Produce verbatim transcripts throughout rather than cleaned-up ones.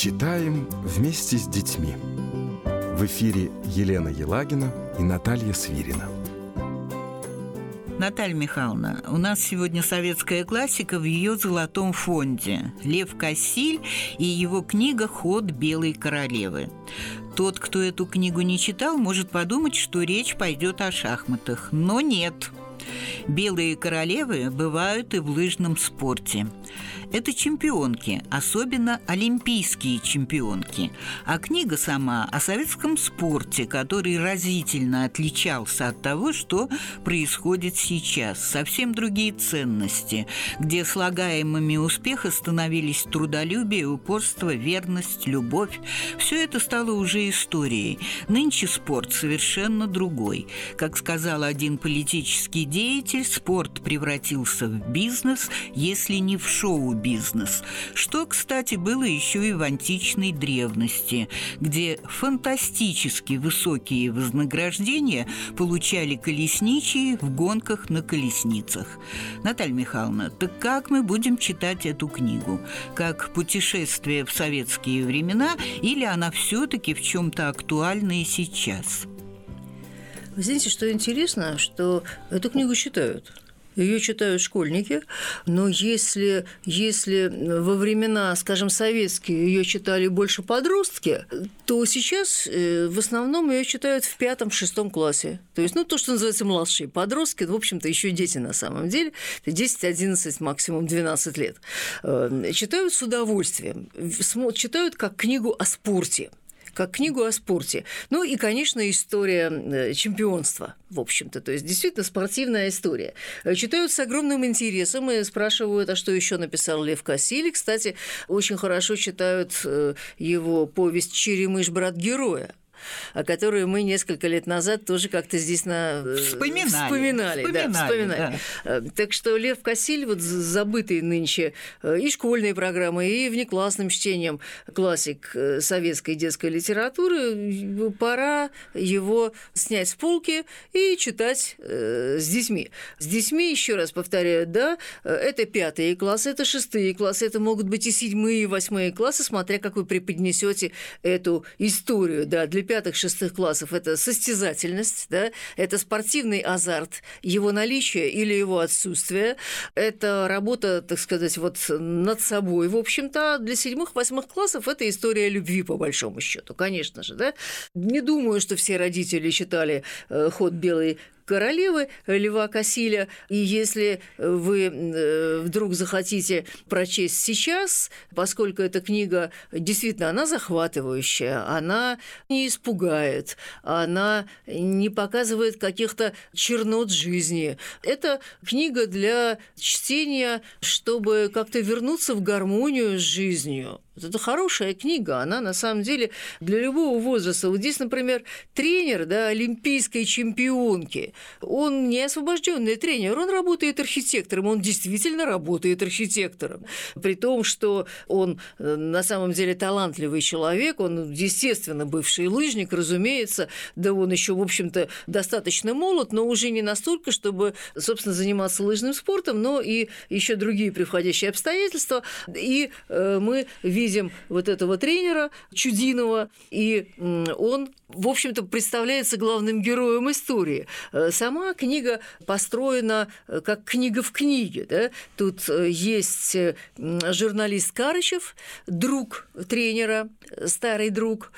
Читаем вместе с детьми. В эфире Елена Елагина и Наталья Свирина. Наталья Михайловна, у нас сегодня советская классика в ее золотом фонде. Лев Кассиль и его книга «Ход белой королевы». Тот, кто эту книгу не читал, может подумать, что речь пойдет о шахматах. Но нет. Белые королевы бывают и в лыжном спорте. Это чемпионки, особенно олимпийские чемпионки. А книга сама о советском спорте, который разительно отличался от того, что происходит сейчас. Совсем другие ценности, где слагаемыми успеха становились трудолюбие, упорство, верность, любовь. Все это стало уже историей. Нынче спорт совершенно другой. Как сказал один политический деятель, спорт превратился в бизнес, если не в шоу-бизнес, что, кстати, было еще и в античной древности, где фантастически высокие вознаграждения получали колесничие в гонках на колесницах. Наталья Михайловна, так как мы будем читать эту книгу? Как путешествие в советские времена, или она все-таки в чем-то актуальна и сейчас? Вы знаете, что интересно, что эту книгу читают. Ее читают школьники, но если, если во времена, скажем, советские ее читали больше подростки, то сейчас в основном ее читают в пятом-шестом классе. То есть, ну, то, что называется младшие подростки, в общем-то, еще дети на самом деле, десять, одиннадцать, максимум двенадцать лет. Читают с удовольствием, читают как книгу о спорте. как книгу о спорте. Ну и, конечно, история чемпионства, в общем-то. То есть, действительно, спортивная история. Читают с огромным интересом и спрашивают, а что еще написал Лев Кассиль. Кстати, очень хорошо читают его повесть «Черемыш, брат героя», о которой мы несколько лет назад тоже как-то здесь на... вспоминали. Вспоминали, вспоминали, да, вспоминали. Да. Так что Лев Кассиль, вот забытый нынче и школьной программой, и внеклассным чтением классик советской детской литературы, пора его снять с полки и читать с детьми. С детьми, еще раз повторяю, да, это пятые классы, это шестые классы, это могут быть и седьмые, и восьмые классы, смотря как вы преподнесете эту историю, да, для пятых-шестых классов это состязательность, да, это спортивный азарт, его наличие или его отсутствие, это работа, так сказать, вот над собой, в общем-то. Для седьмых-восьмых классов это история любви, по большому счету, конечно же, да. Не думаю, что все родители читали «Ход белой королевы» Льва Кассиля, и если вы вдруг захотите прочесть сейчас, поскольку эта книга действительно, она захватывающая, она не испугает, она не показывает каких-то чернот жизни. Это книга для чтения, чтобы как-то вернуться в гармонию с жизнью. Это хорошая книга, она на самом деле для любого возраста. Вот здесь, например, тренер, да, олимпийской чемпионки, он не освобожденный тренер, он работает архитектором, он действительно работает архитектором. При том, что он на самом деле талантливый человек, он, естественно, бывший лыжник, разумеется, да он еще, в общем-то, достаточно молод, но уже не настолько, чтобы, собственно, заниматься лыжным спортом, но и еще другие превходящие обстоятельства. И мы видим видим вот этого тренера Чудинова, и он, в общем-то, представляется главным героем истории. Сама книга построена как книга в книге. Да? Тут есть журналист Карычев, друг тренера, старый друг,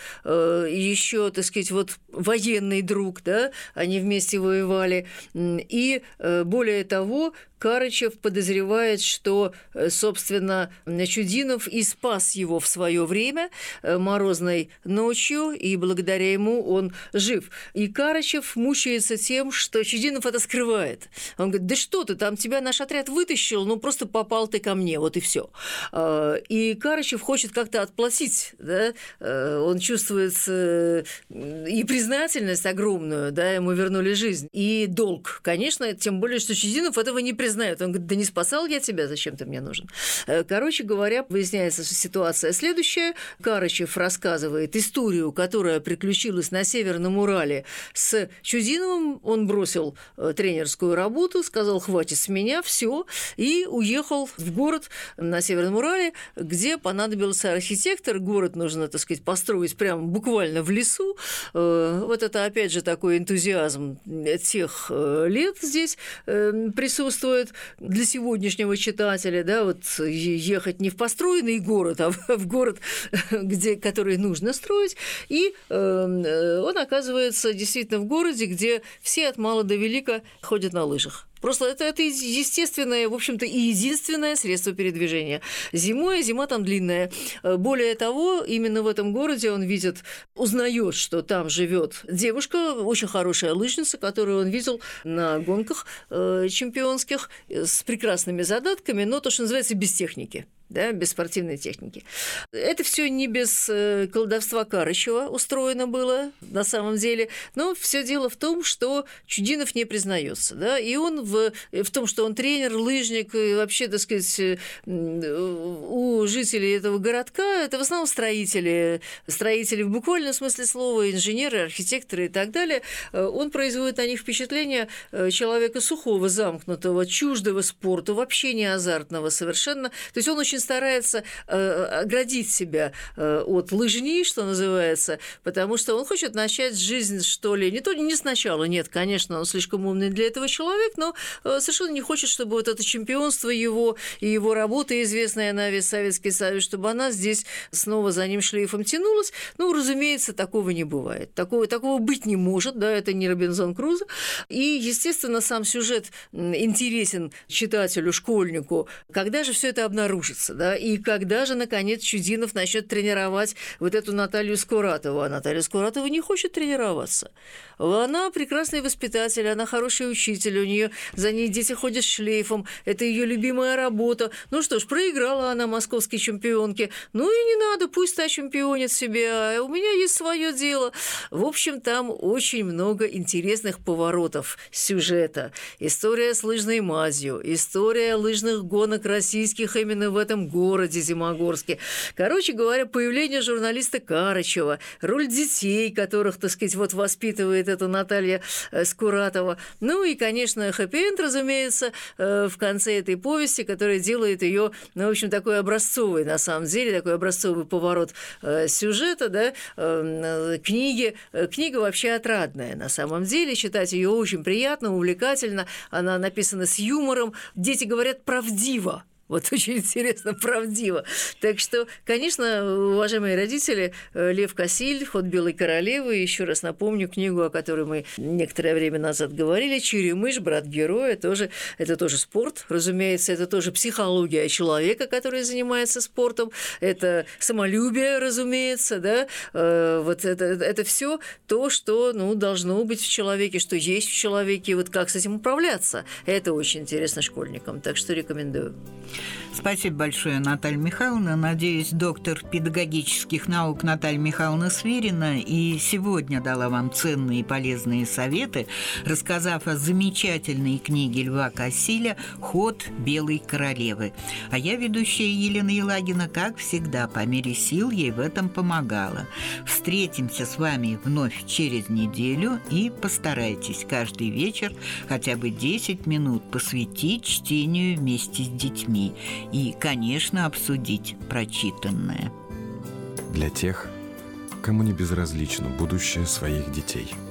еще, так сказать, вот военный друг, да? Они вместе воевали. И, более того, Карычев подозревает, что, собственно, Чудинов и спас его в свое время морозной ночью, и благодаря ему он жив. И Карычев мучается тем, что Чудинов это скрывает. Он говорит: да что ты, там тебя наш отряд вытащил, ну просто попал ты ко мне, вот и все. И Карычев хочет как-то отплатить, да? Он чувствует и признательность огромную, да, ему вернули жизнь, и долг, конечно, тем более, что Чудинов этого не признает. ли знают? Он говорит, да не спасал я тебя, зачем ты мне нужен? Короче говоря, выясняется ситуация следующая. Карачев рассказывает историю, которая приключилась на Северном Урале с Чудиновым. Он бросил тренерскую работу, сказал, хватит с меня, все, и уехал в город на Северном Урале, где понадобился архитектор. Город нужно, так сказать, построить прямо буквально в лесу. Вот это, опять же, такой энтузиазм тех лет здесь присутствует для сегодняшнего читателя, да, вот ехать не в построенный город, а в город, где, который нужно строить, и он оказывается действительно в городе, где все от мала до велика ходят на лыжах. Просто это, это естественное, в общем-то, и единственное средство передвижения. Зимой, зима там длинная. Более того, именно в этом городе он видит, узнает, что там живет девушка, очень хорошая лыжница, которую он видел на гонках э, чемпионских, с прекрасными задатками, но то, что называется, без техники. Да, без спортивной техники. Это все не без колдовства Карачева устроено было на самом деле, но все дело в том, что Чудинов не признается, да, и он в, в том, что он тренер, лыжник, и вообще, так сказать, у жителей этого городка это в основном строители, строители в буквальном смысле слова, инженеры, архитекторы и так далее. Он производит на них впечатление человека сухого, замкнутого, чуждого спорту, вообще не азартного совершенно. То есть он очень старается э, оградить себя э, от лыжни, что называется, потому что он хочет начать жизнь, что ли, не то не сначала, нет, конечно, он слишком умный для этого человек, но э, совершенно не хочет, чтобы вот это чемпионство его и его работа, известная на весь Советский Союз, чтобы она здесь снова за ним шлейфом тянулась. Ну, разумеется, такого не бывает. Такого, такого быть не может, да, это не Робинзон Крузо. И, естественно, сам сюжет интересен читателю, школьнику. Когда же все это обнаружится? Да, и когда же, наконец, Чудинов начнет тренировать вот эту Наталью Скуратову? А Наталья Скуратова не хочет тренироваться. Она прекрасный воспитатель, она хороший учитель, у нее за ней дети ходят шлейфом, это ее любимая работа. Ну что ж, проиграла она московской чемпионке, ну и не надо, пусть та чемпионит себя, у меня есть свое дело. В общем, там очень много интересных поворотов сюжета. История с лыжной мазью, история лыжных гонок российских именно в этом городе Зимогорске. Короче говоря, появление журналиста Карачева, роль детей, которых, так сказать, вот воспитывает эта Наталья Скуратова. Ну и, конечно, хэппи-энд, разумеется, в конце этой повести, которая делает ее, ну, в общем, такой образцовый, на самом деле, такой образцовый поворот сюжета, да, книги. Книга вообще отрадная, на самом деле, читать ее очень приятно, увлекательно, она написана с юмором, дети говорят правдиво. Вот очень интересно, правдиво. Так что, конечно, уважаемые родители, Лев Кассиль, «Ход белой королевы», еще раз напомню книгу, о которой мы некоторое время назад говорили, «Черемыш, брат героя», тоже, это тоже спорт, разумеется, это тоже психология человека, который занимается спортом, это самолюбие, разумеется, да, вот это, это все то, что, ну, должно быть в человеке, что есть в человеке, вот как с этим управляться. Это очень интересно школьникам, так что рекомендую. Спасибо большое, Наталья Михайловна. Надеюсь, доктор педагогических наук Наталья Михайловна Свирина и сегодня дала вам ценные и полезные советы, рассказав о замечательной книге Льва Кассиля «Ход белой королевы». А я, ведущая Елена Елагина, как всегда, по мере сил ей в этом помогала. Встретимся с вами вновь через неделю и постарайтесь каждый вечер хотя бы десять минут посвятить чтению вместе с детьми. И, конечно, обсудить прочитанное. Для тех, кому не безразлично будущее своих детей.